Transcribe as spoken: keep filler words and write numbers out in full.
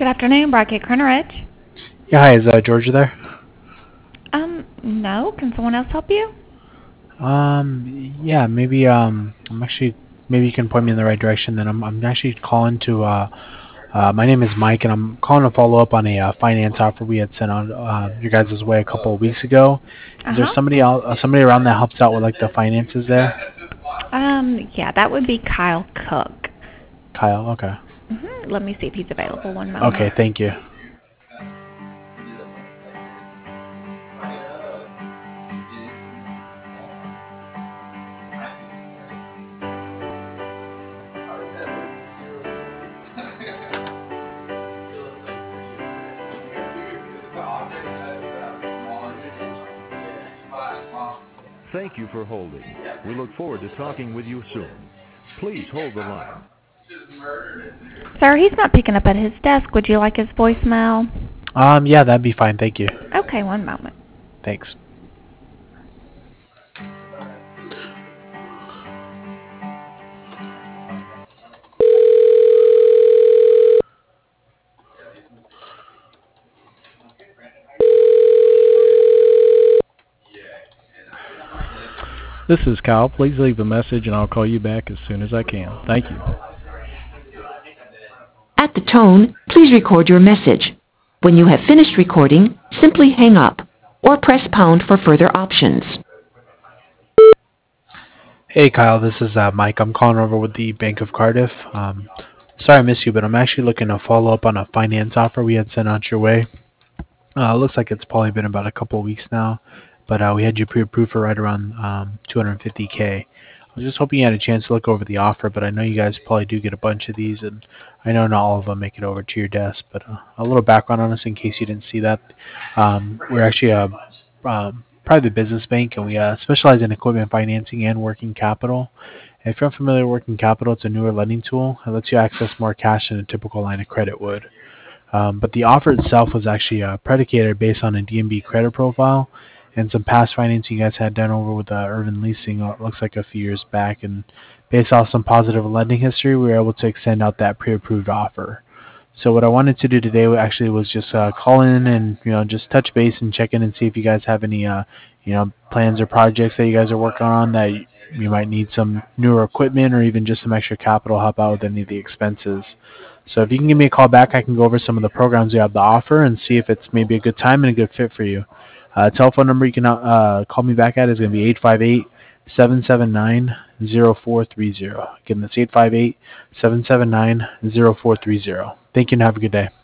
Good afternoon, Broadgate Corner Ridge. Yeah, hi, is uh, Georgia there? Um, no. Can someone else help you? Um, yeah, maybe, um, I'm actually, maybe you can point me in the right direction then. I'm, I'm actually calling to, uh, uh, my name is Mike, and I'm calling to follow up on a uh, finance offer we had sent on uh, your guys' way a couple of weeks ago. Is there Uh-huh. somebody else, uh, somebody around that helps out with, like, the finances there? Um, yeah, that would be Kyle Cook. Kyle, okay. Mm-hmm. Let me see if he's available. One Okay, moment. thank you. Thank you for holding. We look forward to talking with you soon. Please hold the line. Sir, he's not picking up at his desk. Would you like his voicemail? Um, yeah, that'd be fine, thank you. Okay, one moment. Thanks. This is Kyle. Please leave a message and I'll call you back as soon as I can. Thank you. At the tone, please record your message. When you have finished recording, simply hang up or press pound for further options. Hey Kyle, this is uh, Mike. I'm calling over with the Bank of Cardiff. Um, sorry I missed you, but I'm actually looking to follow up on a finance offer we had sent out your way. Uh, it looks like it's probably been about a couple of weeks now, but uh, we had you pre-approved for right around um, two hundred fifty K. I was just hoping you had a chance to look over the offer, but I know you guys probably do get a bunch of these, and I know not all of them make it over to your desk. But uh, a little background on us in case you didn't see that. Um, we're actually a um, private business bank, and we uh, specialize in equipment financing and working capital. If you're unfamiliar with working capital, it's a newer lending tool. It lets you access more cash than a typical line of credit would. Um, but the offer itself was actually uh, predicated based on a D N B credit profile and some past financing you guys had done over with uh, Urban Leasing, uh, looks like a few years back. And based off some positive lending history, we were able to extend out that pre-approved offer. So what I wanted to do today actually was just uh, call in and you know just touch base and check in and see if you guys have any uh, you know plans or projects that you guys are working on that you, you might need some newer equipment or even just some extra capital to help out with any of the expenses. So if you can give me a call back, I can go over some of the programs we have to offer and see if it's maybe a good time and a good fit for you. Uh, telephone number you can uh, call me back at is going to be eight five eight, seven seven nine, zero four three zero. Again, that's eight five eight, seven seven nine, zero four three zero. Thank you and have a good day.